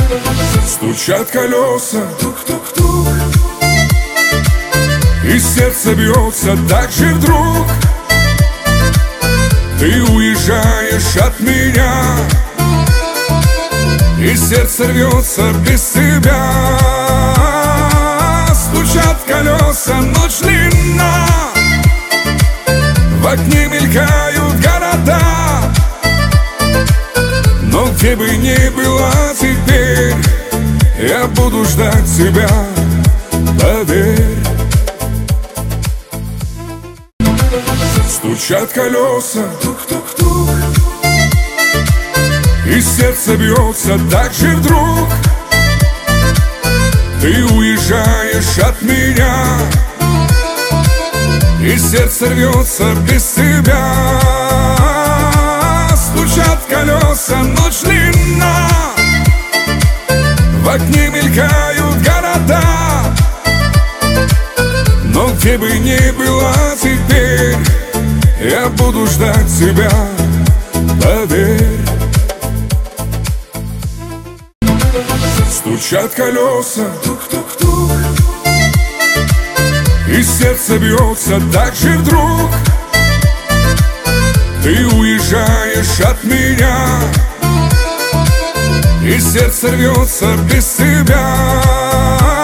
Стучат колеса, тук-тук-тук, и сердце бьется так же вдруг. Ты уезжаешь от меня, и сердце рвется без тебя. Стучат колеса, ночь длинна, в окне мелькают города. Но где бы ни была теперь, я буду ждать тебя, поверь. Стучат колеса, тук-тук-тук, и сердце бьется так же вдруг. Ты уезжаешь от меня, и сердце рвется без тебя. Стучат колеса, ночь длинна, в окне мелькают города. Но где бы ни была теперь, я буду ждать тебя, поверь. Стучат колеса, тук-тук-тук, и сердце бьется так же вдруг. Ты уезжаешь от меня, и сердце рвется без тебя.